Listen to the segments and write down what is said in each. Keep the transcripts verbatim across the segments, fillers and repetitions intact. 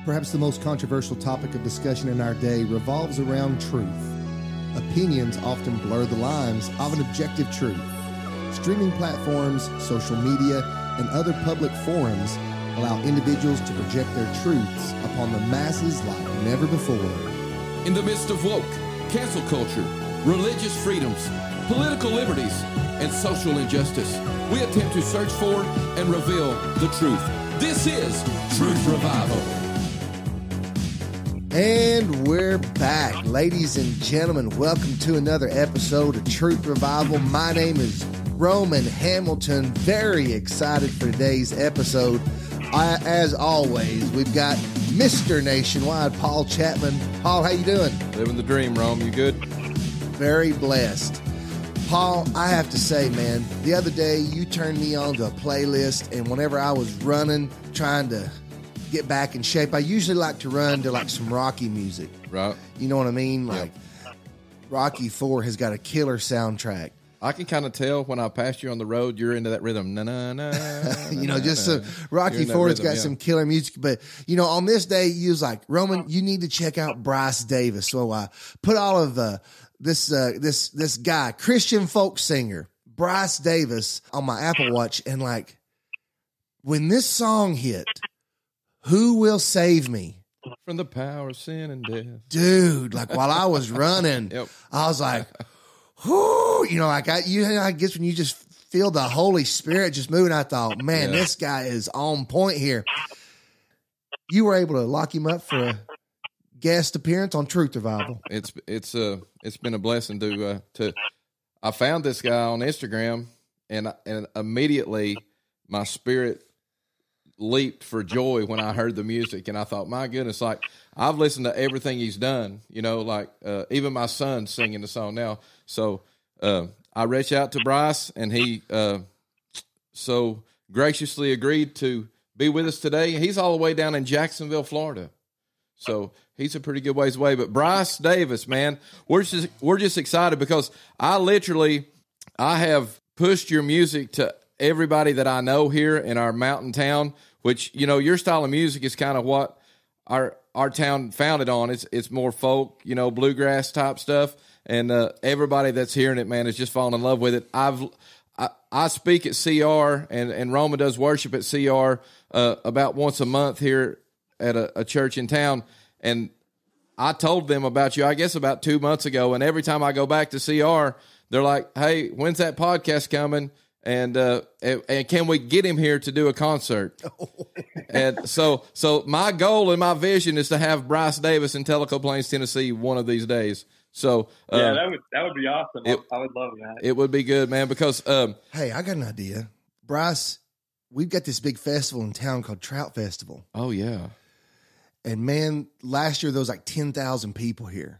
Perhaps the most controversial topic of discussion in our day revolves around truth. Opinions often blur the lines of an objective truth. Streaming platforms, social media, and other public forums allow individuals to project their truths upon the masses like never before. In the midst of woke, cancel culture, religious freedoms, political liberties, and social injustice, we attempt to search for and reveal the truth. This is Truth Revival. And we're back. Ladies and gentlemen, welcome to another episode of Truth Revival. My name is Roman Hamilton. Very excited for today's episode. I, as always, we've got Mister Nationwide, Paul Chapman. Paul, how you doing? Living the dream, Rome. You good? Very blessed. Paul, I have to say, man, the other day you turned me on to a playlist, and whenever I was running, trying to get back in shape, I usually like to run to like some Rocky music. Right. You know what I mean? Like yep. Rocky four has got a killer soundtrack. I can kind of tell when I pass you on the road, you're into that rhythm. Na na na. You know, just some Rocky four has got yeah. some killer music. But, you know, on this day, you was like, Roman, you need to check out Bryce Davis. So I put all of uh, this, uh, this, this guy, Christian folk singer, Bryce Davis, on my Apple Watch. And like, when this song hit, Who Will Save Me? From the power of sin and death. Dude, like while I was running, yep. I was like, whoo, you know, like I, you know, I guess when you just feel the Holy Spirit just moving, I thought, man, yeah. this guy is on point here. You were able to lock him up for a guest appearance on Truth Revival. It's, it's, uh, it's been a blessing to, uh, to, I found this guy on Instagram and, and immediately my spirit leaped for joy when I heard the music, and I thought, my goodness, like I've listened to everything he's done, you know, like uh, even my son's singing the song now. So uh, I reached out to Bryce, and he uh, so graciously agreed to be with us today. He's all the way down in Jacksonville, Florida, so he's a pretty good ways away. But Bryce Davis, man, we're just we're just excited because I literally I have pushed your music to everybody that I know here in our mountain town, which, you know, your style of music is kind of what our our town founded on. It's it's more folk, you know, bluegrass type stuff, and uh, everybody that's hearing it, man, is just falling in love with it. I've I, I speak at C R, and and Roma does worship at C R uh, about once a month here at a, a church in town, and I told them about you, I guess, about two months ago, and every time I go back to C R, they're like, "Hey, when's that podcast coming? And, uh, and and can we get him here to do a concert?" And so so my goal and my vision is to have Bryce Davis in Tellico Plains, Tennessee, one of these days. So uh, yeah, that would that would be awesome. It, I would love that. It would be good, man. Because um, hey, I got an idea, Bryce. We've got this big festival in town called Trout Festival. Oh yeah, and man, last year there was like ten thousand people here,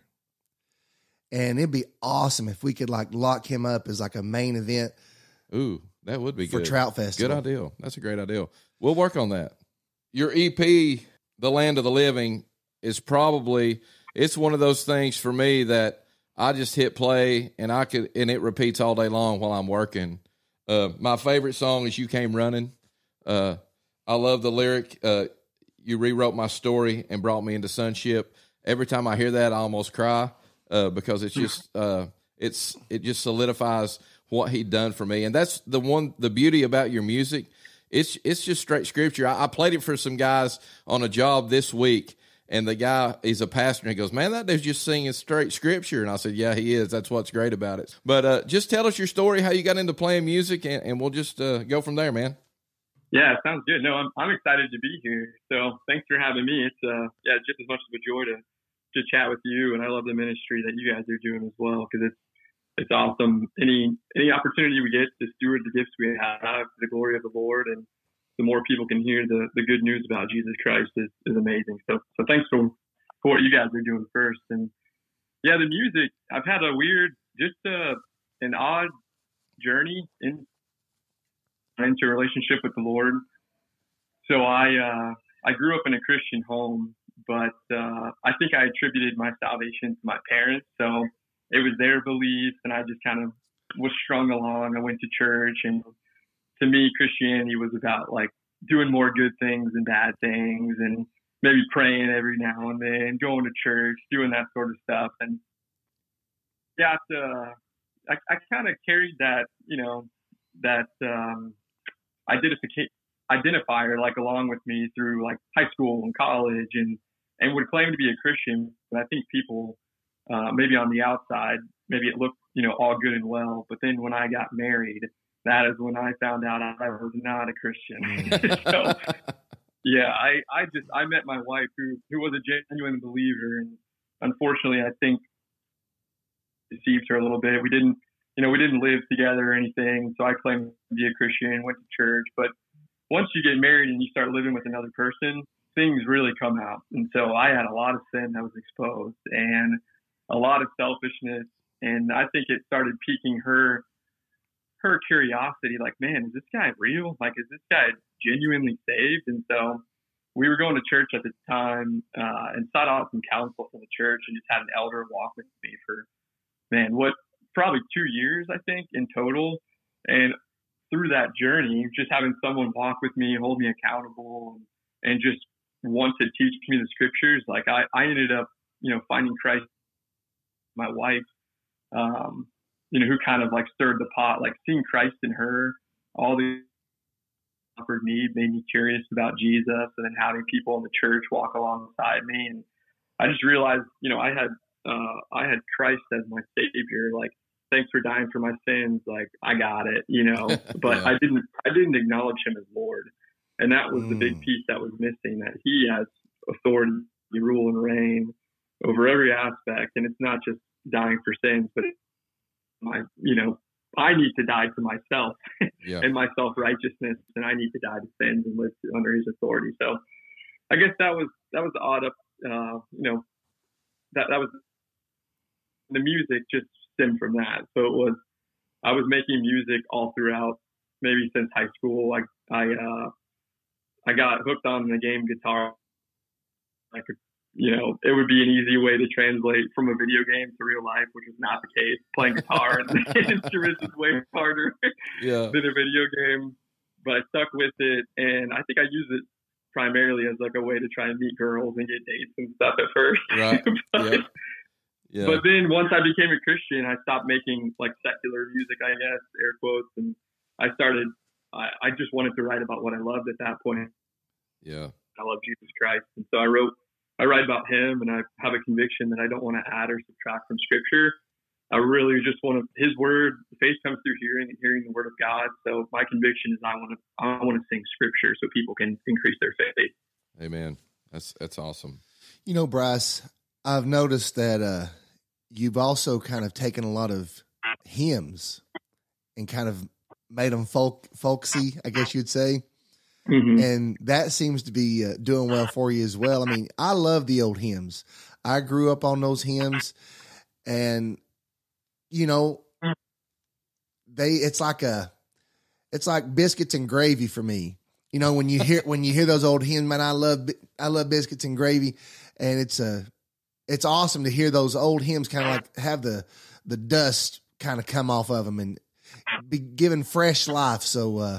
and it'd be awesome if we could like lock him up as like a main event. Ooh, that would be for good. Trout Festival. Good idea. That's a great idea. We'll work on that. Your E P, The Land of the Living, is probably, it's one of those things for me that I just hit play and I could, and it repeats all day long while I'm working. Uh, my favorite song is You Came Running. Uh, I love the lyric, uh, you rewrote my story and brought me into sonship. Every time I hear that, I almost cry uh, because it's just, uh, it's, it just solidifies what he'd done for me. And that's the one, the beauty about your music. It's, it's just straight scripture. I, I played it for some guys on a job this week, and the guy, he's a pastor, and he goes, "Man, that dude's just singing straight scripture." And I said, "Yeah, he is. That's what's great about it." But, uh, just tell us your story, how you got into playing music, and, and we'll just, uh, go from there, man. Yeah, sounds good. No, I'm, I'm excited to be here. So thanks for having me. It's, uh, yeah, just as much of a joy to, to chat with you. And I love the ministry that you guys are doing as well, because it's, It's awesome. Any any opportunity we get to steward the gifts we have for the glory of the Lord, and the more people can hear the, the good news about Jesus Christ is, is amazing. So so thanks for, for what you guys are doing first. And yeah, the music, I've had a weird, just uh, an odd journey in, into a relationship with the Lord. So I uh, I grew up in a Christian home, but uh, I think I attributed my salvation to my parents. So it was their beliefs, and I just kind of was strung along. I went to church, and to me, Christianity was about like doing more good things than bad things, and maybe praying every now and then, going to church, doing that sort of stuff. And got, uh, I, I kind of carried that, you know, that um, identification identifier like along with me through like high school and college, and and would claim to be a Christian. But I think people uh, maybe on the outside, maybe it looked, you know, all good and well. But then when I got married, that is when I found out I was not a Christian. So yeah, I, I just I met my wife who who was a genuine believer, and unfortunately I think deceived her a little bit. We didn't you know we didn't live together or anything. So I claimed to be a Christian, went to church, but once you get married and you start living with another person, things really come out. And so I had a lot of sin that was exposed and a lot of selfishness. And I think it started piquing her, her curiosity, like, man, is this guy real? Like, is this guy genuinely saved? And so we were going to church at the time uh, and sought out some counsel from the church, and just had an elder walk with me for, man, what, probably two years, I think, in total. And through that journey, just having someone walk with me, hold me accountable, and, and just want to teach me the scriptures. Like I, I ended up, you know, finding Christ, my wife, um, you know, who kind of like stirred the pot, like seeing Christ in her, all the offered me, made me curious about Jesus, and then having people in the church walk alongside me. And I just realized, you know, I had, uh, I had Christ as my savior. Like, thanks for dying for my sins. Like, I got it, you know, but yeah. I didn't, I didn't acknowledge him as Lord. And that was mm. the big piece that was missing, that he has authority, rule and reign over every aspect. And it's not just dying for sins, but my, you know, I need to die to myself yeah. and my self-righteousness, and I need to die to sins and live under his authority. So I guess that was, that was odd up, uh, you know, that, that was the music just stemmed from that. So it was, I was making music all throughout, maybe since high school. I, I, uh, I got hooked on the game guitar. I could, you know, it would be an easy way to translate from a video game to real life, which is not the case. Playing guitar and instruments is way harder yeah. than a video game. But I stuck with it, and I think I used it primarily as like a way to try and meet girls and get dates and stuff at first. Right. but, yeah. Yeah. But then once I became a Christian, I stopped making like secular music, I guess, air quotes, and I started, I, I just wanted to write about what I loved at that point. Yeah. I love Jesus Christ. And so I wrote, I write about him, and I have a conviction that I don't want to add or subtract from scripture. I really just want to, his word, faith comes through hearing, and hearing the word of God. So my conviction is I want to, I want to sing scripture so people can increase their faith. Amen. That's, that's awesome. You know, Bryce, I've noticed that, uh, you've also kind of taken a lot of hymns and kind of made them folk, folksy, I guess you'd say. Mm-hmm. And that seems to be uh, doing well for you as well. I mean, I love the old hymns. I grew up on those hymns, and you know, they, it's like a, it's like biscuits and gravy for me. You know, when you hear, when you hear those old hymns, man, I love, I love biscuits and gravy, and it's a, it's awesome to hear those old hymns kind of like have the, the dust kind of come off of them and be given fresh life. So, uh,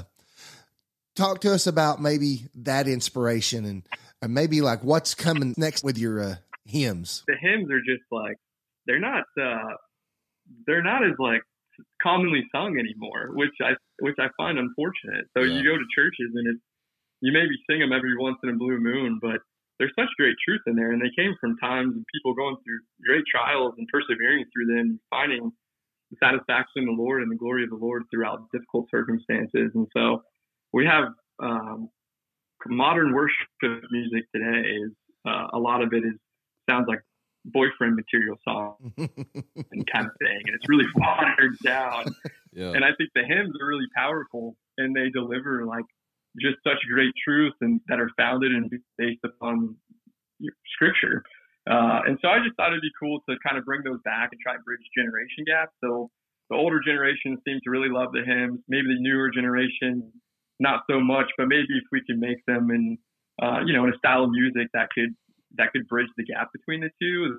talk to us about maybe that inspiration, and, and maybe like what's coming next with your uh, hymns. The hymns are just like, they're not, uh, they're not as like commonly sung anymore, which I, which I find unfortunate. So yeah. You go to churches and it's, you maybe sing them every once in a blue moon, but there's such great truth in there. And they came from times of people going through great trials and persevering through them, finding the satisfaction in the Lord and the glory of the Lord throughout difficult circumstances. And so we have um, modern worship music today. Is uh, a lot of it is sounds like boyfriend material song and kind of thing, and it's really watered down. Yeah. And I think the hymns are really powerful, and they deliver like just such great truth and that are founded and based upon scripture. Uh, and so I just thought it'd be cool to kind of bring those back and try and bridge generation gaps. So the older generation seem to really love the hymns. Maybe the newer generation, not so much, but maybe if we can make them in, uh, you know, in a style of music that could, that could bridge the gap between the two,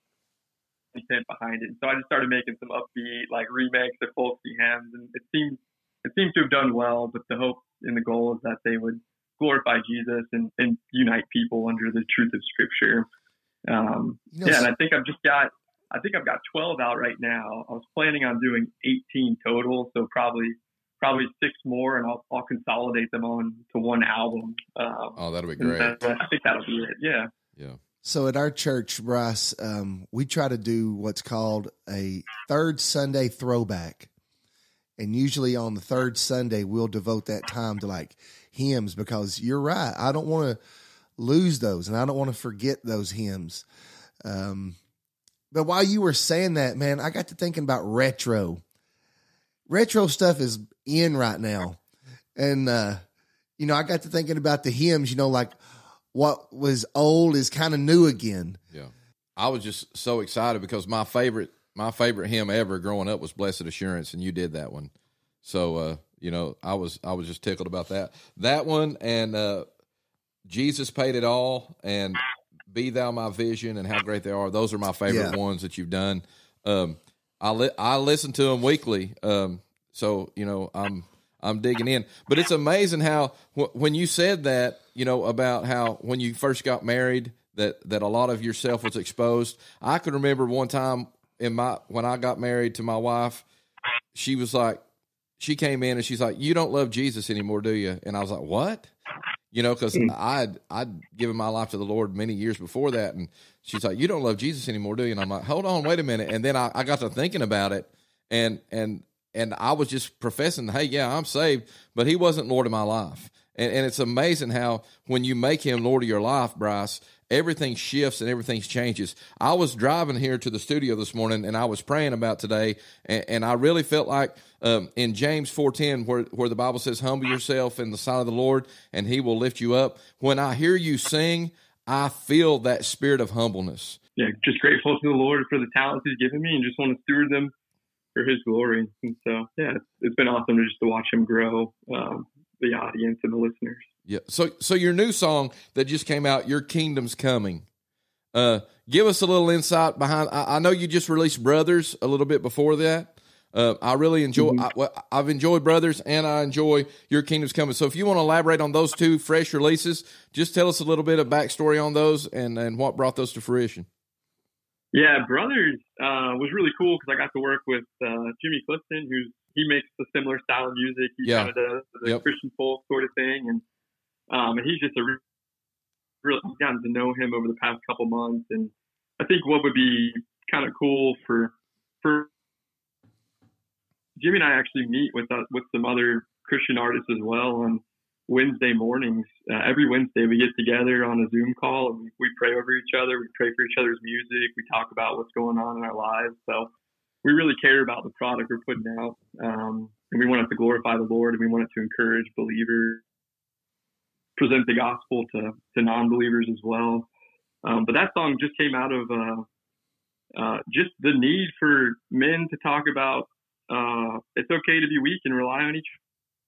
intent behind it. And so I just started making some upbeat, like remakes of folksy hymns, and it seemed, it seemed to have done well, but the hope and the goal is that they would glorify Jesus and, and unite people under the truth of Scripture. Um, you know, yeah, and I think I've just got, I think I've got twelve out right now. I was planning on doing eighteen total, so probably probably six more, and I'll, I'll consolidate them on to one album. Um, oh, that'll be great. I think that'll be it. Yeah. Yeah. So at our church, Bryce, um, we try to do what's called a third Sunday throwback. And usually on the third Sunday, we'll devote that time to like hymns, because you're right. I don't want to lose those, and I don't want to forget those hymns. Um, but while you were saying that, man, I got to thinking about retro. Retro stuff is in right now. And, uh, you know, I got to thinking about the hymns, you know, like what was old is kind of new again. Yeah. I was just so excited because my favorite My favorite hymn ever growing up was Blessed Assurance, and you did that one. So, uh, you know, I was I was just tickled about that. That one and uh, Jesus Paid It All and Be Thou My Vision and How Great They Are. Those are my favorite yeah. ones that you've done. Um, I li- I listen to them weekly, um, so, you know, I'm I'm digging in. But it's amazing how wh- when you said that, you know, about how when you first got married that, that a lot of yourself was exposed. I could remember one time in my when I got married to my wife, she was like, she came in and she's like, "You don't love Jesus anymore, do you?" And I was like, "What?" You know, because I'd I'd given my life to the Lord many years before that, and she's like, "You don't love Jesus anymore, do you?" And I'm like, "Hold on, wait a minute." And then I, I got to thinking about it, and and and I was just professing, "Hey, yeah, I'm saved," but He wasn't Lord of my life. And and it's amazing how when you make Him Lord of your life, Bryce, everything shifts and everything changes. I was driving here to the studio this morning, and I was praying about today, and, and I really felt like um, in James four ten, where, where the Bible says, "Humble yourself in the sight of the Lord, and He will lift you up." When I hear you sing, I feel that spirit of humbleness. Yeah, just grateful to the Lord for the talents He's given me, and just want to steward them for His glory. And so, yeah, it's, it's been awesome to just to watch Him grow. Um, the audience and the listeners. Yeah. So, so your new song that just came out, "Your Kingdom's Coming," uh, give us a little insight behind, I, I know you just released Brothers a little bit before that. Uh, I really enjoy, mm-hmm. I, well, I've enjoyed Brothers and I enjoy Your Kingdom's Coming. So if you want to elaborate on those two fresh releases, just tell us a little bit of backstory on those and, and what brought those to fruition. Yeah, Brothers uh, was really cool because I got to work with uh, Jimmy Clifton, who's he makes a similar style of music. He yeah. kind of does the yep. Christian folk sort of thing, and um, and he's just a re- really I've gotten to know him over the past couple months, and I think what would be kind of cool for for Jimmy and I actually meet with uh, with some other Christian artists as well on Wednesday mornings. Uh, every Wednesday we get together on a Zoom call and we, we pray over each other. We pray for each other's music. We talk about what's going on in our lives. So we really care about the product we're putting out. Um, and we want it to glorify the Lord, and we want it to encourage believers, present the gospel to, to non-believers as well. Um, but that song just came out of uh, uh, just the need for men to talk about uh, it's okay to be weak and rely on each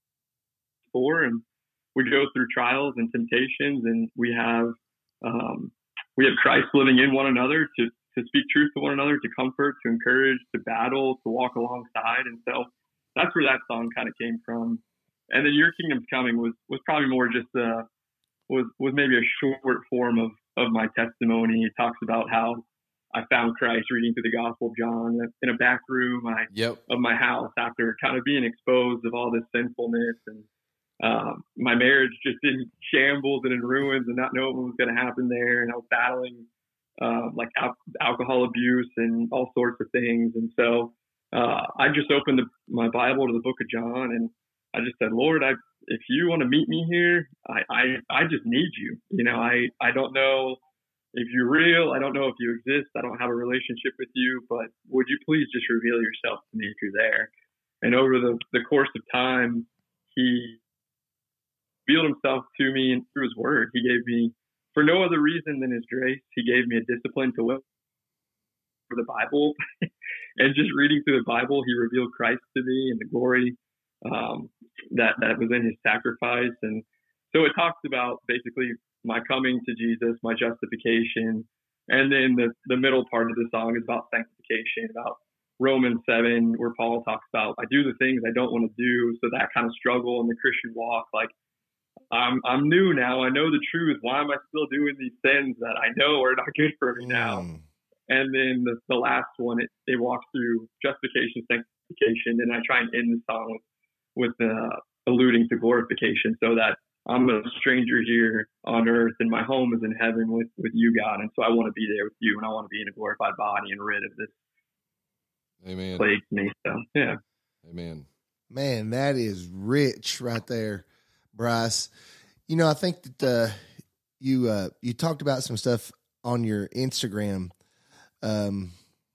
other. And we go through trials and temptations, and we have um, we have Christ living in one another to to speak truth to one another, to comfort, to encourage, to battle, to walk alongside. And so that's where that song kind of came from. And then Your Kingdom's Coming was was probably more just a was was maybe a short form of of my testimony. It talks about how I found Christ reading through the Gospel of John in a back room I, yep. of my house after kind of being exposed of all this sinfulness, and um, my marriage just in shambles and in ruins, and not knowing what was going to happen there. And I was battling uh, like al- alcohol abuse and all sorts of things. And so uh, I just opened the, my Bible to the book of John, and I just said, Lord, I, if you want to meet me here, I, I, I just need you. You know, I, I don't know if you're real. I don't know if you exist. I don't have a relationship with you, but would you please just reveal yourself to me if you're there? And over the, the course of time, he revealed himself to me and through his word. He gave me, for no other reason than his grace, he gave me a discipline to live for the Bible. And just reading through the Bible, he revealed Christ to me and the glory um, that, that was in his sacrifice. And so it talks about basically my coming to Jesus, my justification. And then the, the middle part of the song is about sanctification, about Romans seven, where Paul talks about, I do the things I don't want to do. So that kind of struggle in the Christian walk, like I'm I'm new now. I know the truth. Why am I still doing these sins that I know are not good for me now? Mm. And then the, the last one, it, it walks through justification, sanctification, and I try and end the song with, with uh, alluding to glorification, so that I'm a stranger here on earth and my home is in heaven with, with you, God. And so I want to be there with you, and I want to be in a glorified body and rid of this Amen. plague me. So, yeah. Amen. Man, that is rich right there, Bryce. You know, I think that uh, you uh, you talked about some stuff on your Instagram. Um,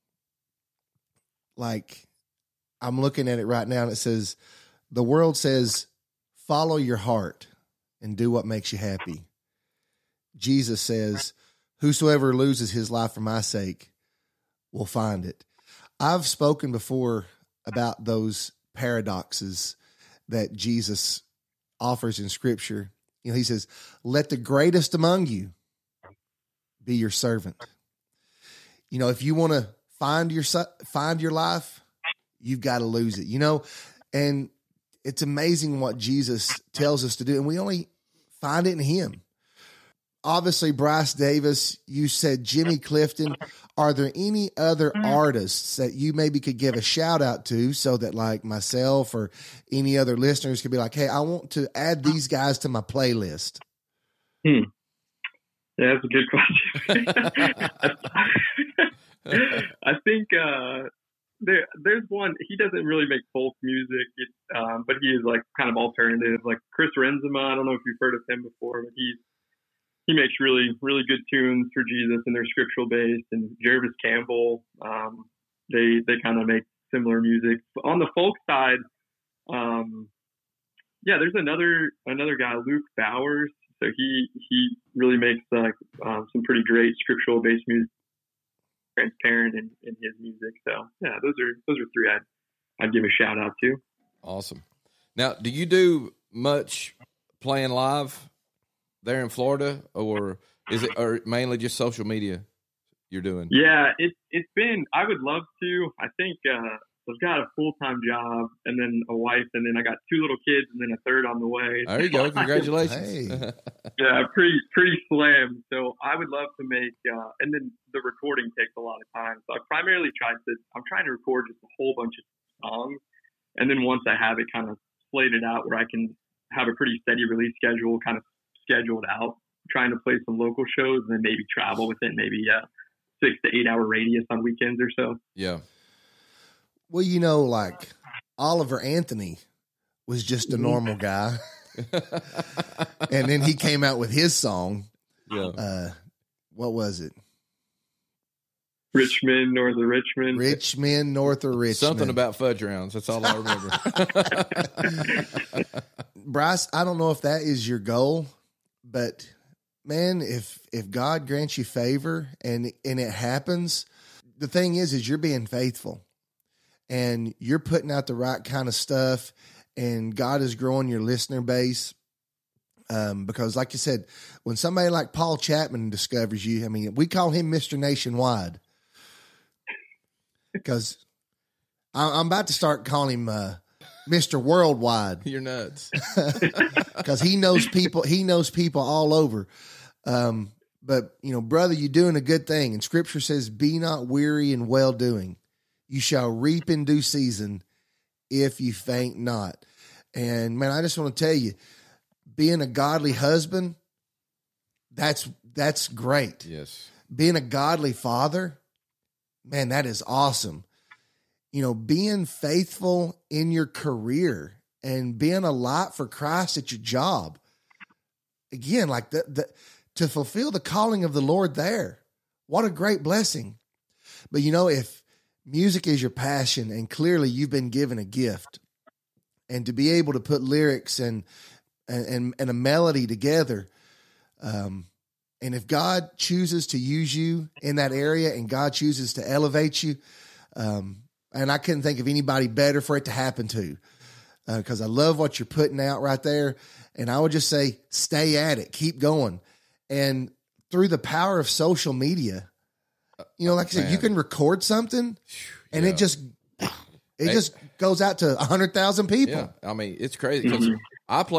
like I'm looking at it right now, and it says, the world says, follow your heart and do what makes you happy. Jesus says, whosoever loses his life for my sake will find it. I've spoken before about those paradoxes that Jesus offers in Scripture. You know, he says, let the greatest among you be your servant. You know, if you want to find your find your life, you've got to lose it. You know, and it's amazing what Jesus tells us to do, and we only find it in him. Obviously, Bryce Davis, you said Jimmy Clifton. Are there any other artists that you maybe could give a shout out to, so that like myself or any other listeners could be like, hey, I want to add these guys to my playlist? Hmm. Yeah, that's a good question. I think uh, there, there's one. He doesn't really make folk music, it, um, but he is like kind of alternative. Like Chris Renzema, I don't know if you've heard of him before, but he's he makes really, really good tunes for Jesus, and they're scriptural based. And Jervis Campbell, um, they they kind of make similar music. But on the folk side, um, yeah, there's another another guy, Luke Bowers. So he he really makes like um, some pretty great scriptural based music, transparent in, in his music. So yeah, those are those are three I'd I'd give a shout out to. Awesome. Now, do you do much playing live there in Florida, or is it or mainly just social media you're doing? Yeah, it's it's been. I would love to. I think uh, I've got a full time job and then a wife, and then I got two little kids, and then a third on the way. There you go. Congratulations. Hey. Yeah, pretty pretty slammed. So I would love to make, uh, and then the recording takes a lot of time. So I primarily tried to. I'm trying to record just a whole bunch of songs, and then once I have it kind of slated out, where I can have a pretty steady release schedule, kind of scheduled out, trying to play some local shows, and then maybe travel within maybe a six to eight hour radius on weekends or so. Yeah. Well, you know, like Oliver Anthony was just a normal guy. And then he came out with his song. Yeah. Uh, what was it? Richmond, north of Richmond. Richmond, north of Richmond. Something about fudge rounds. That's all I remember. Bryce, I don't know if that is your goal, but man, if if God grants you favor and and it happens, the thing is, is you're being faithful. And you're putting out the right kind of stuff, and God is growing your listener base. Um, because like you said, when somebody like Paul Chapman discovers you, I mean, we call him Mister Nationwide, because I'm about to start calling him uh, Mister Worldwide. You're nuts. Because he knows people, he knows people all over. Um, but you know, brother, you're doing a good thing. And Scripture says, "Be not weary in well doing. You shall reap in due season if you faint not." And man, I just want to tell you, being a godly husband, that's, that's great. Yes. Being a godly father, man, that is awesome. You know, being faithful in your career and being a light for Christ at your job. Again, like the, the, to fulfill the calling of the Lord there. What a great blessing. But you know, if music is your passion, and clearly you've been given a gift, and to be able to put lyrics and and and a melody together, um, and if God chooses to use you in that area, and God chooses to elevate you, um, and I couldn't think of anybody better for it to happen to, because uh, I love what you're putting out right there, and I would just say, stay at it, keep going, and through the power of social media. You know, like I said, Man. you can record something and Yeah. it just, it Hey. just goes out to a hundred thousand people. Yeah. I mean, it's crazy because I play,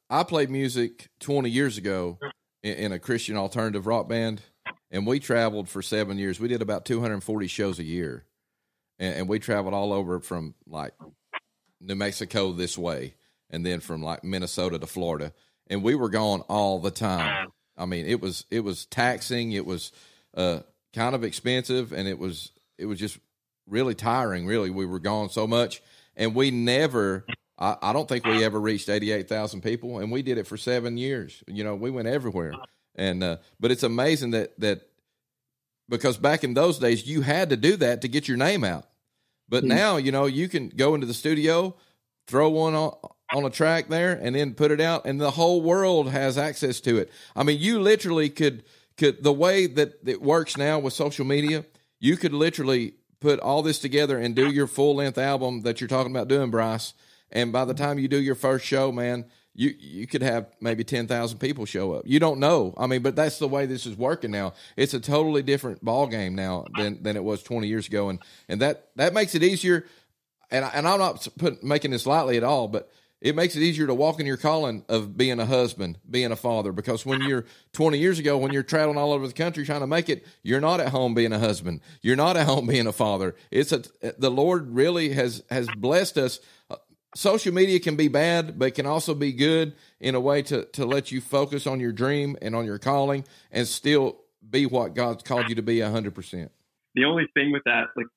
I played music twenty years ago in, in a Christian alternative rock band, and we traveled for seven years. We did about two hundred forty shows a year, and, and we traveled all over from like New Mexico this way, and then from like Minnesota to Florida, and we were gone all the time. I mean, it was it was taxing. It was uh, kind of expensive, and it was it was just really tiring. Really, we were gone so much, and we never. I, I don't think we ever reached eighty-eight thousand people, and we did it for seven years. You know, we went everywhere, and uh, but it's amazing that that because back in those days you had to do that to get your name out, but mm-hmm. now you know you can go into the studio, throw one on, on a track there, and then put it out, and the whole world has access to it. I mean, you literally could could the way that it works now with social media, you could literally put all this together and do your full length album that you're talking about doing, Bryce. And by the time you do your first show, man, you you could have maybe ten thousand people show up. You don't know. I mean, but that's the way this is working now. It's a totally different ball game now than, than it was twenty years ago. And and that, that makes it easier. And, I, and I'm not put, making this lightly at all, but it makes it easier to walk in your calling of being a husband, being a father. Because when you're twenty years ago, when you're traveling all over the country trying to make it, you're not at home being a husband. You're not at home being a father. It's a, the Lord really has, has blessed us. Social media can be bad, but it can also be good in a way to, to let you focus on your dream and on your calling and still be what God's called you to be one hundred percent. The only thing with that, like,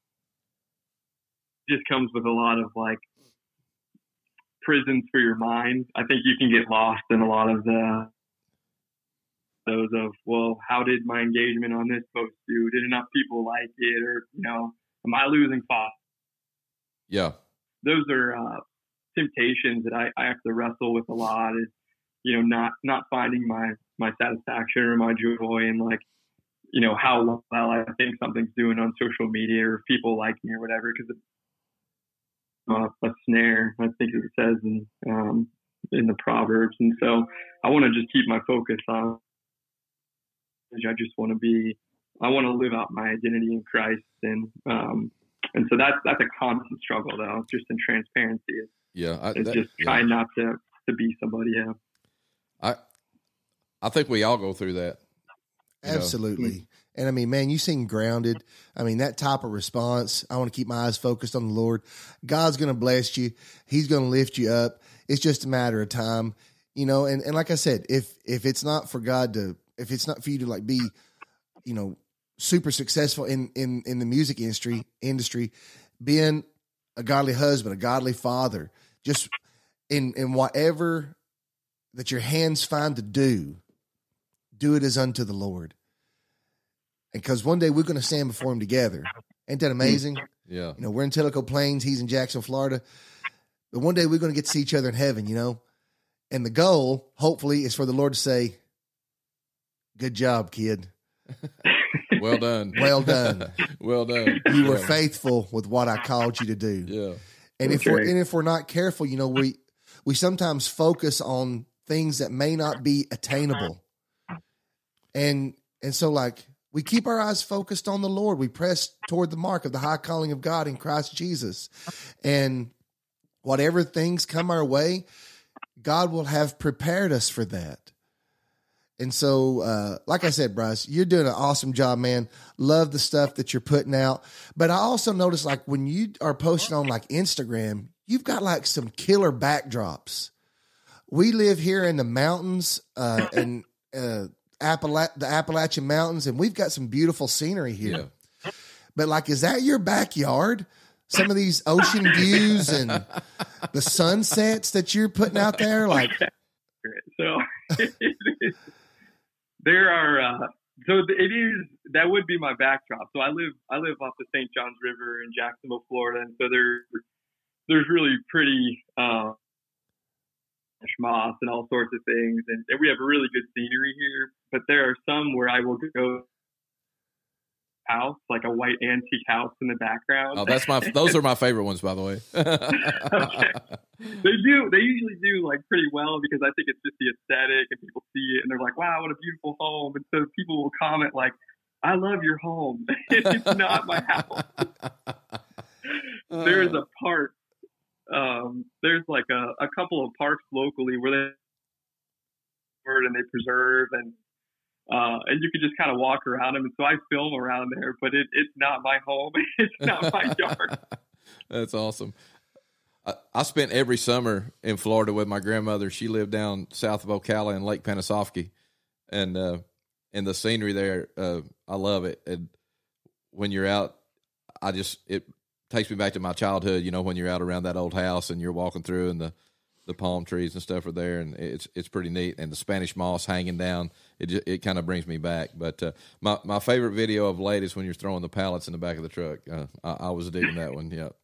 just comes with a lot of, like, prisons for your mind. I think you can get lost in a lot of the those of, well, how did my engagement on this post do? Did enough people like it? Or, you know, am I losing followers? Yeah. Those are uh, temptations that I, I have to wrestle with a lot, is, you know, not, not finding my, my satisfaction or my joy in, like, you know, how well I think something's doing on social media or if people like me or whatever, because it's uh, a snare, I think it says in, um, in the Proverbs. And so I want to just keep my focus on, I just want to be, I want to live out my identity in Christ. And, um, and so that's, that's a constant struggle though, just in transparency. Yeah, I, it's that, just yeah. trying not to, to be somebody else. I I think we all go through that. Absolutely. Know? And I mean, man, you seem grounded. I mean, that type of response, I want to keep my eyes focused on the Lord. God's going to bless you. He's going to lift you up. It's just a matter of time, you know, and, and like I said, if, if it's not for God to, if it's not for you to like be, you know, super successful in, in, in the music industry, industry, being a godly husband, a godly father, just in, in whatever that your hands find to do, do it as unto the Lord. And because one day we're going to stand before him together. Ain't that amazing? Yeah. You know, we're in Tellico Plains. He's in Jacksonville, Florida. But one day we're going to get to see each other in heaven, you know. And the goal, hopefully, is for the Lord to say, good job, kid. Well done. Well done. Well done. You were yeah. faithful with what I called you to do. Yeah. And okay. if we're and if we're not careful, you know, we we sometimes focus on things that may not be attainable. And and so like we keep our eyes focused on the Lord. We press toward the mark of the high calling of God in Christ Jesus. And whatever things come our way, God will have prepared us for that. And so, uh, like I said, Bryce, you're doing an awesome job, man. Love the stuff that you're putting out. But I also noticed, like, when you are posting on, like, Instagram, you've got, like, some killer backdrops. We live here in the mountains, uh, and uh, Appala- the Appalachian Mountains, and we've got some beautiful scenery here. Yeah. But, like, is that your backyard? Some of these ocean views and the sunsets that you're putting out there? Like, so... There are, uh, so it is, that would be my backdrop. So I live, I live off the Saint Johns River in Jacksonville, Florida. And so there, there's really pretty, uh, moss and all sorts of things. And, and we have a really good scenery here, but there are some where I will go house, like a white antique house in the background. Oh, that's my, those are my favorite ones, by the way. Okay. They do, they usually do like pretty well because I think it's just the aesthetic and people see it and they're like, wow, what a beautiful home. And so people will comment like, I love your home. It's not my house. There's a park. Um, there's like a, a couple of parks locally where they stored and they preserve, and uh, and you could just kind of walk around them. And so I film around there, but it, it's not my home. It's not my yard. That's awesome. I, I spent every summer in Florida with my grandmother. She lived down south of Ocala in Lake Panasoffkee, and uh, and the scenery there, uh, I love it. And when you're out, I just it takes me back to my childhood. You know, when you're out around that old house and you're walking through, and the the palm trees and stuff are there, and it's it's pretty neat. And the Spanish moss hanging down, it just, it kind of brings me back. But uh, my my favorite video of late is when you're throwing the pallets in the back of the truck. Uh, I, I was digging that one. Yeah.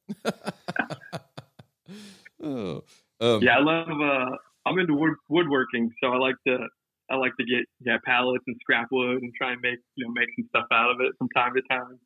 oh, um, yeah, I love. Uh, I'm into wood woodworking, so I like to I like to get yeah pallets and scrap wood and try and make you know make some stuff out of it from time to time.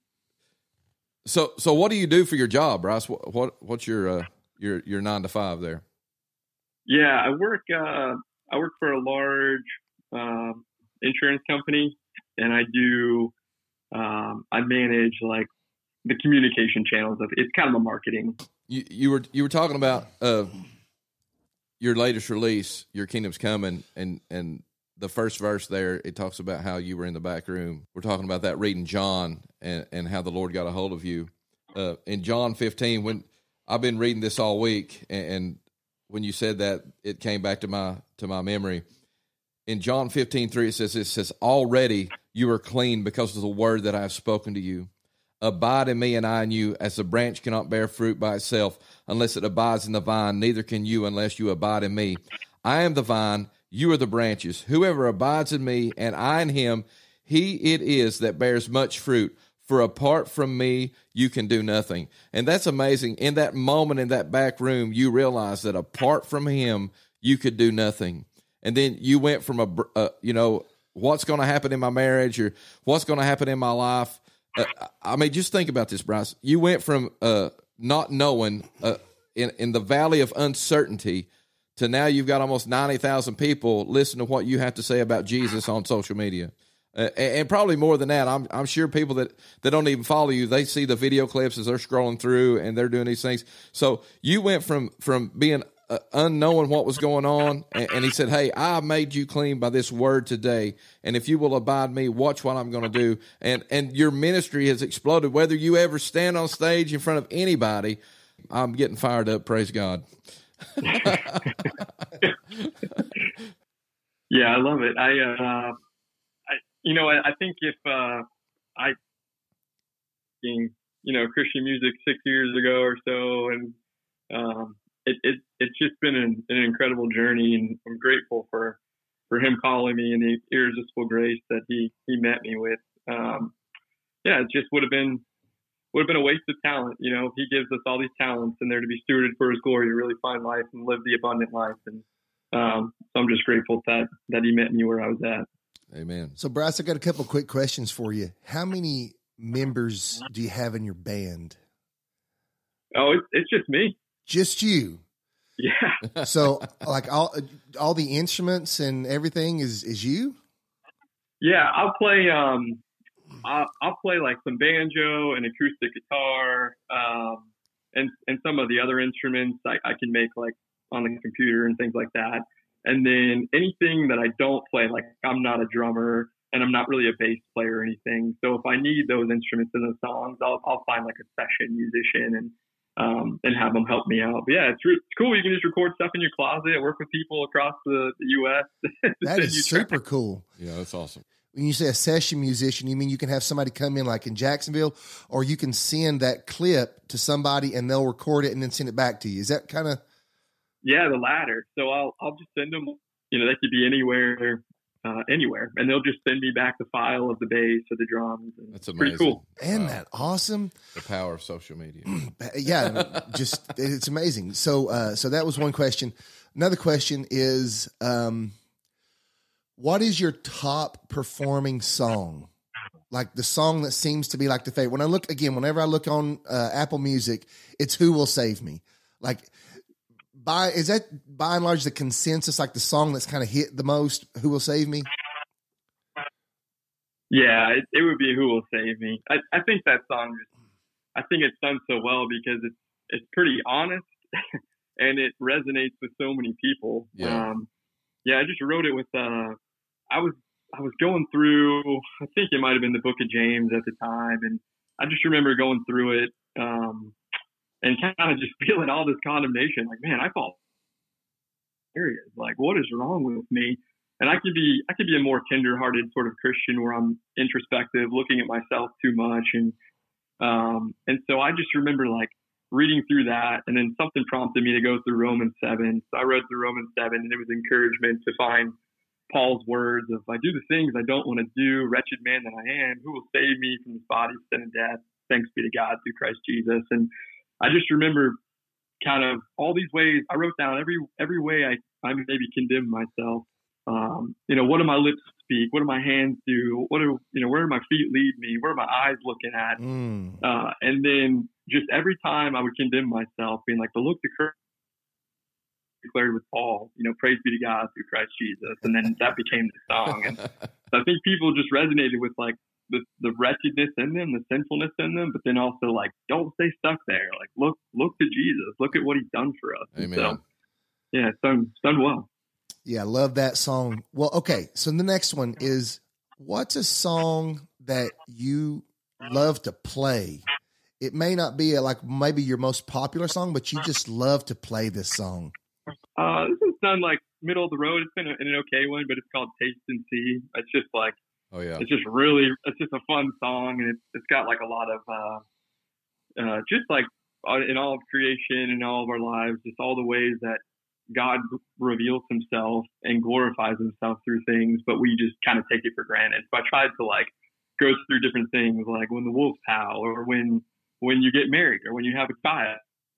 So so what do you do for your job, Bryce? What, what what's your uh, your your nine to five there? Yeah, I work. Uh, I work for a large um, insurance company, and I do. Um, I manage like the communication channels of. It's kind of a marketing. You you were you were talking about uh, your latest release, Your Kingdom's Coming, and and the first verse there, it talks about how you were in the back room. We're talking about that reading John and and how the Lord got a hold of you. Uh, in John fifteen, when I've been reading this all week, and, and when you said that, it came back to my to my memory. In John fifteen three, it says, it says, already you are clean because of the word that I have spoken to you. Abide in me and I in you, as the branch cannot bear fruit by itself unless it abides in the vine, neither can you unless you abide in me. I am the vine, you are the branches. Whoever abides in me and I in him, he it is that bears much fruit. For apart from me, you can do nothing. And that's amazing. In that moment, in that back room, you realize that apart from him, you could do nothing. And then you went from, a, uh, you know, what's going to happen in my marriage or what's going to happen in my life. Uh, I mean, just think about this, Bryce. You went from uh, not knowing uh, in, in the valley of uncertainty to now you've got almost ninety thousand people listen to what you have to say about Jesus on social media. Uh, and probably more than that. I'm I'm sure people that, that don't even follow you, they see the video clips as they're scrolling through and they're doing these things. So you went from from being uh, unknowing what was going on, and, and he said, hey, I made you clean by this word today, and if you will abide me, watch what I'm going to do. And and your ministry has exploded. Whether you ever stand on stage in front of anybody, I'm getting fired up. Praise God. Yeah, I love it. I uh You know, I think if uh, I, you know, Christian music six years ago or so, and um, it, it it's just been an, an incredible journey, and I'm grateful for, for him calling me and the irresistible grace that he, he met me with. Um, yeah, it just would have been would have been a waste of talent. You know, he gives us all these talents, and they're to be stewarded for his glory, to really find life and live the abundant life. And um, so I'm just grateful that that he met me where I was at. Amen. So, Bryce, I got a couple quick questions for you. How many members do you have in your band? Oh, it's, it's just me. Just you? Yeah. So, like all all the instruments and everything is is you? Yeah, I'll play. Um, I'll, I'll play like some banjo and acoustic guitar, um, and and some of the other instruments I, I can make like on the computer and things like that. And then anything that I don't play, like I'm not a drummer and I'm not really a bass player or anything. So if I need those instruments in the songs, I'll, I'll find like a session musician and um, and have them help me out. But yeah, it's, re- it's cool. You can just record stuff in your closet, work with people across the, the U S That is super cool. Yeah, that's awesome. When you say a session musician, you mean you can have somebody come in like in Jacksonville, or you can send that clip to somebody and they'll record it and then send it back to you. Is that kind of... Yeah, the latter. So I'll I'll just send them. You know, they could be anywhere, uh, anywhere, and they'll just send me back the file of the bass or the drums. And That's amazing. Pretty cool. Isn't Wow. that awesome? The power of social media. Yeah, just it's amazing. So, uh, so that was one question. Another question is, um, what is your top performing song? Like the song that seems to be like the favorite. When I look again, whenever I look on uh, Apple Music, it's "Who Will Save Me." Like. By, is that by and large the consensus, like the song that's kind of hit the most, "Who Will Save Me"? Yeah, it, it would be "Who Will Save Me." I, I think that song, I think it's done so well because it's it's pretty honest and it resonates with so many people. Yeah. Um, yeah, I just wrote it with, uh, I was, I was going through, I think it might've been the book of James at the time. And I just remember going through it, um, and kind of just feeling all this condemnation. Like, man, I fall serious. Like, what is wrong with me? And I could be, I could be a more tender-hearted sort of Christian where I'm introspective, looking at myself too much. And, um, and so I just remember like reading through that, and then something prompted me to go through Romans seven. So I read through Romans seven, and it was encouragement to find Paul's words of, I do the things I don't want to do, wretched man that I am, who will save me from this body of sin and death? Thanks be to God through Christ Jesus. And I just remember kind of all these ways. I wrote down every, every way I, I maybe condemn myself. Um, you know, what do my lips speak? What do my hands do? What do, you know, where do my feet lead me? Where are my eyes looking at? Mm. Uh, and then just every time I would condemn myself, being like, the look to Christ declared with Paul, you know, praise be to God through Christ Jesus. And then that became the song. And so I think people just resonated with like the, the wretchedness in them, the sinfulness in them, but then also like, don't stay stuck there. Like, look, look to Jesus. Look at what he's done for us. Amen. So, yeah, it's done, it's done well. Yeah, I love that song. Well, okay, so the next one is, what's a song that you love to play? It may not be a, like maybe your most popular song, but you just love to play this song. Uh, this one's done like middle of the road. It's been a, an okay one, but it's called Taste and See. It's just like, oh yeah, it's just really, it's just a fun song, and it's it's got like a lot of, uh, uh, just like in all of creation and all of our lives, just all the ways that God reveals himself and glorifies himself through things, but we just kind of take it for granted. So I tried to like go through different things, like when the wolves howl, or when when you get married, or when you have a child.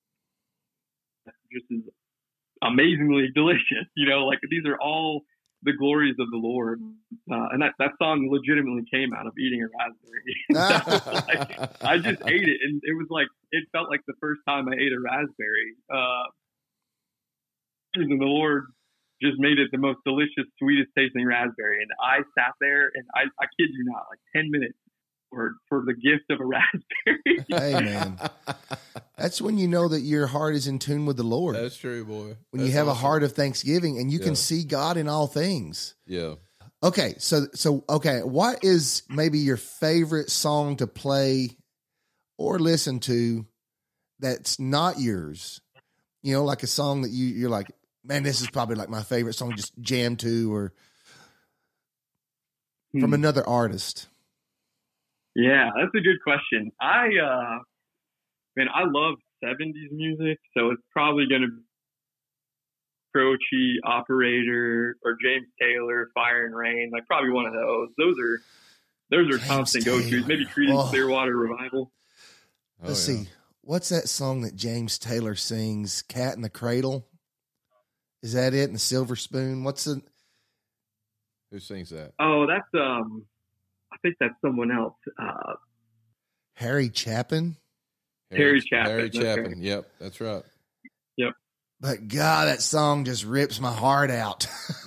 Just is amazingly delicious, you know. Like these are all the glories of the Lord, uh, and that that song legitimately came out of eating a raspberry. So, like, I just ate it, and it was like it felt like the first time I ate a raspberry. Uh, and the Lord just made it the most delicious, sweetest tasting raspberry. And I sat there, and I, I kid you not, like ten minutes for, for the gift of a raspberry. Hey, man. That's when you know that your heart is in tune with the Lord. That's true, boy. When That's you have awesome. a heart of thanksgiving and you Yeah. can see God in all things. Yeah. Okay. So, so, okay. What is maybe your favorite song to play or listen to that's not yours? You know, like a song that you, you're like, man, this is probably like my favorite song, just jam to, or from Hmm. another artist. Yeah, that's a good question. I, uh, man, I love seventies music, so it's probably going to be Croce, Operator, or James Taylor, Fire and Rain, like probably one of those. Those are, those are James constant Taylor. go-tos. Maybe Creedence Oh. Clearwater Revival. Oh, Let's yeah. see. What's that song that James Taylor sings? Cat in the Cradle? Is that it? And the Silver Spoon? What's the, Who sings that? Oh, that's, um, I think that's someone else. Uh, Harry Chapin? Harry Chapin, Harry that's Chapin. right. Yep, that's right. But God, that song just rips my heart out.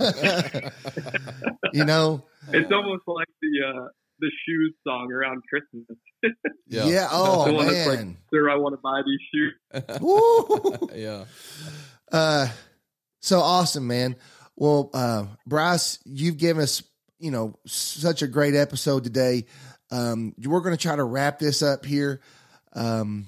You know? It's almost like the, uh, the shoes song around Christmas. Yeah. Yeah. Oh, The one that's like, man. sir, I want to buy these shoes. Woo! Yeah. Uh, so awesome, man. Well, uh, Bryce, you've given us, you know, such a great episode today. Um, we're going to try to wrap this up here. Um,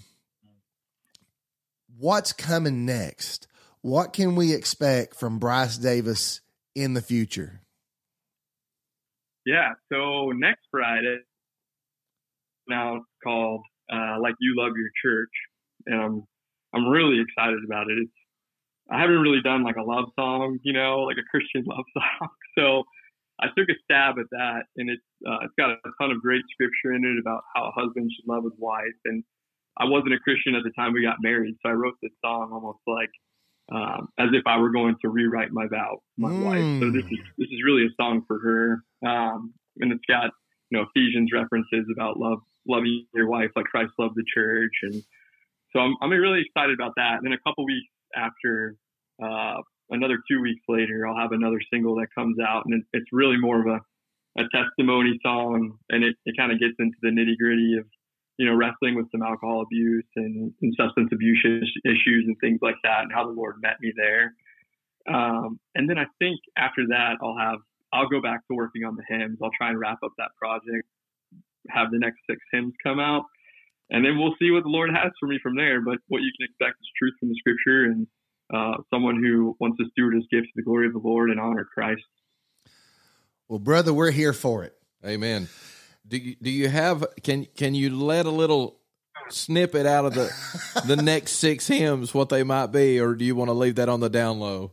what's coming next? What can we expect from Bryce Davis in the future? Yeah. So next Friday, now it's called uh, Like You Love Your Church, and I'm I'm really excited about it. It's I haven't really done like a love song, you know, like a Christian love song. So I took a stab at that, and it's uh, it's got a ton of great scripture in it about how a husband should love his wife. And I wasn't a Christian at the time we got married, so I wrote this song almost like um, as if I were going to rewrite my vow, to my Mm. wife. So this is this is really a song for her, um, and it's got you know Ephesians references about love, loving your wife like Christ loved the church, and so I'm I'm really excited about that. And then a couple weeks after, uh, another two weeks later, I'll have another single that comes out, and it, it's really more of a a testimony song, and it, it kind of gets into the nitty gritty of you know, wrestling with some alcohol abuse and, and substance abuse issues and things like that, and how the Lord met me there. Um, and then I think after that, I'll have, I'll go back to working on the hymns. I'll try and wrap up that project, have the next six hymns come out, and then we'll see what the Lord has for me from there. But what you can expect is truth from the scripture, and uh, someone who wants to steward his gifts to the glory of the Lord and honor Christ. Well, brother, we're here for it. Amen. Do you, do you have, can, can you let a little snippet out of the, the next six hymns, what they might be, or do you want to leave that on the down low?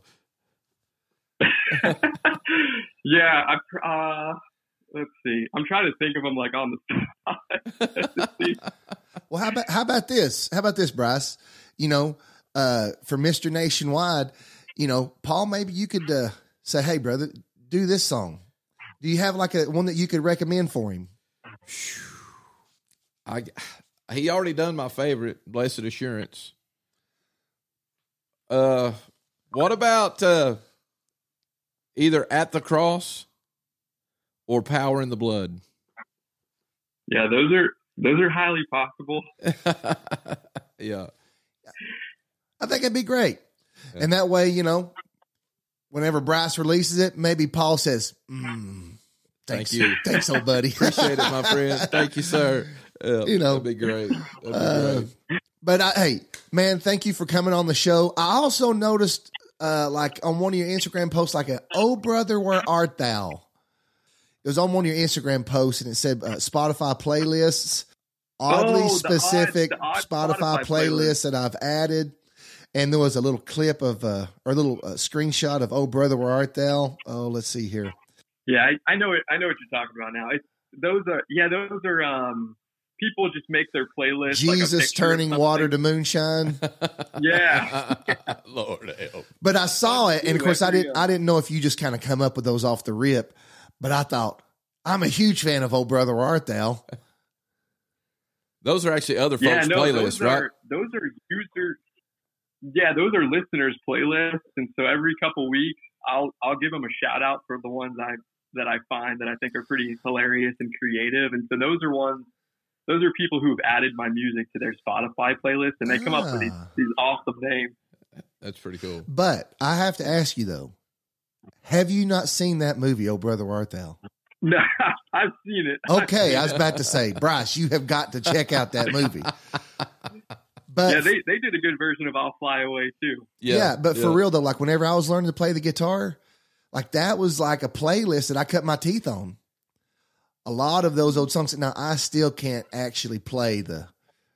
Yeah. I, uh, let's see. I'm trying to think of them like on the spot. Well, how about, how about this? How about this, Bryce? You know, uh, for Mister Nationwide, you know, Paul, maybe you could uh, say, hey, brother, do this song. Do you have like a one that you could recommend for him? I, he already done my favorite, Blessed Assurance. Uh, what about uh, either At the Cross or Power in the Blood? Yeah, those are those are highly possible. Yeah, I think it'd be great, yeah. And that way, you know, whenever Bryce releases it, maybe Paul says, mm, "Thanks, Thank you, thanks, old buddy, appreciate it, my friend. Thank you, sir." Yeah, you know, that'd be great. That'd be uh, great. But I, hey, man, thank you for coming on the show. I also noticed, uh, like on one of your Instagram posts, like a "Oh brother, where art thou?" It was on one of your Instagram posts, and it said uh, Spotify playlists, oddly oh, specific odd, odd Spotify, Spotify playlists playlist. that I've added. And there was a little clip of, uh, or a little uh, screenshot of "Oh brother, where art thou?" Oh, let's see here. Yeah, I, I know it. I know what you're talking about now. It's, those are, yeah, those are. Um, people just make their playlist. Jesus like turning water to moonshine. Yeah, Lord help. But I saw it, and of course, I didn't. I didn't know if you just kind of come up with those off the rip. But I thought, I'm a huge fan of "Oh brother, where art thou?" Those are actually other folks' yeah, no, playlists, those right? Are, those are users. Yeah, those are listeners' playlists, and so every couple weeks, I'll I'll give them a shout out for the ones I that I find that I think are pretty hilarious and creative, and so those are ones. Those are people who've added my music to their Spotify playlist, and they come ah. up with these, these awesome names. That's pretty cool. But I have to ask you though, have you not seen that movie, "Oh brother, where art thou"? No, I've seen it. Okay, I was about to say, Bryce, you have got to check out that movie. But yeah, they, they did a good version of "I'll Fly Away" too. Yeah, yeah but yeah. for real though, like whenever I was learning to play the guitar, like that was like a playlist that I cut my teeth on. A lot of those old songs. Now I still can't actually play the,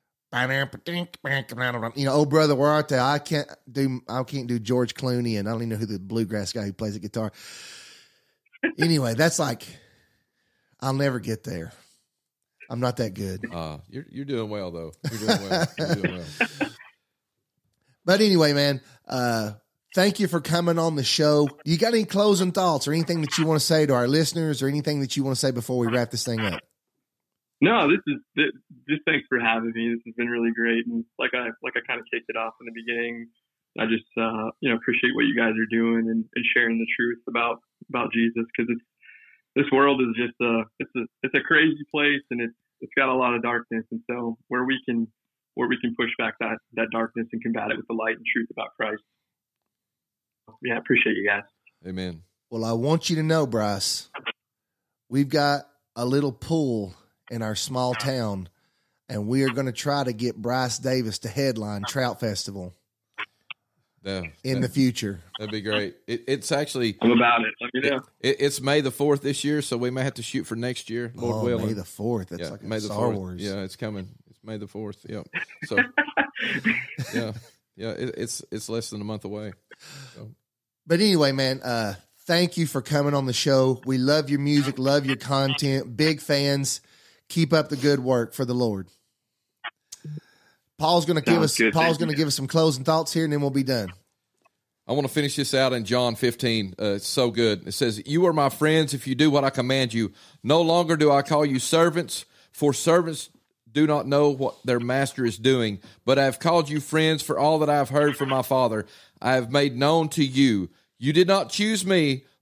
you know, "Oh brother, where art thou?" I can't do. I can't do George Clooney, and I don't even know who the bluegrass guy who plays the guitar. Anyway, that's like, I'll never get there. I'm not that good. Uh, you're you're doing well though. You're doing well. You're doing well. But anyway, man, uh, thank you for coming on the show. You got any closing thoughts or anything that you want to say to our listeners, or anything that you want to say before we wrap this thing up? No, this is this, just thanks for having me. This has been really great, and like I like I kind of kicked it off in the beginning. I just uh, you know appreciate what you guys are doing and, and sharing the truth about about Jesus, because it's this world is just a it's a it's a crazy place, and it's it's got a lot of darkness, and so where we can where we can push back that that darkness and combat it with the light and truth about Christ. Yeah, I appreciate you guys. Amen. Well, I want you to know, Bryce, we've got a little pool in our small town, and we are going to try to get Bryce Davis to headline Trout Festival. Yeah, in the future. That'd be great. It, it's actually I'm about it. Let me know. It, it's May the fourth this year, so we may have to shoot for next year, Lord oh, willing. May the fourth. That's yeah, like May the Star fourth. Wars. Yeah, it's coming. It's May the fourth. Yeah. So yeah, yeah. It, it's it's less than a month away. So. But anyway, man, uh, thank you for coming on the show. We love your music, love your content. Big fans. Keep up the good work for the Lord. Paul's going to give us. Good. Paul's going to give us some closing thoughts here, and then we'll be done. I want to finish this out in John fifteen. Uh, it's so good. It says, "You are my friends if you do what I command you. No longer do I call you servants, for servants do not know what their master is doing. But I have called you friends, for all that I have heard from my Father I have made known to you. You did not choose me,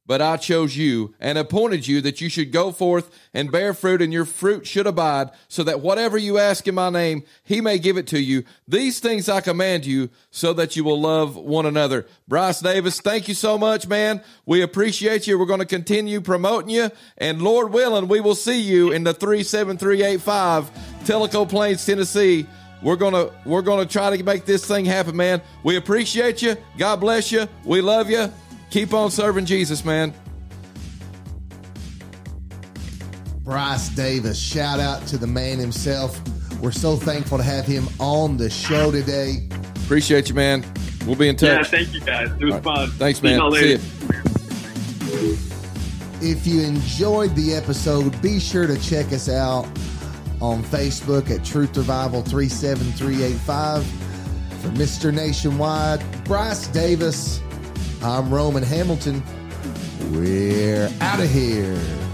but I chose you and appointed you that you should go forth and bear fruit, and your fruit should abide, so that whatever you ask in my name, he may give it to you. These things I command you, so that you will love one another. Bryce Davis, thank you so much, man. We appreciate you. We're going to continue promoting you, and Lord willing, we will see you in the three seven three eight five, Tellico Plains, Tennessee. We're gonna we're gonna try to make this thing happen, man. We appreciate you. God bless you. We love you. Keep on serving Jesus, man. Bryce Davis, shout out to the man himself. We're so thankful to have him on the show today. Appreciate you, man. We'll be in touch. Yeah, thank you, guys. It was right. fun. Thanks, man. See you. If you enjoyed the episode, be sure to check us out on Facebook at Truth Revival three seven three eight five. For Mister Nationwide, Bryce Davis, I'm Roman Hamilton. We're out of here.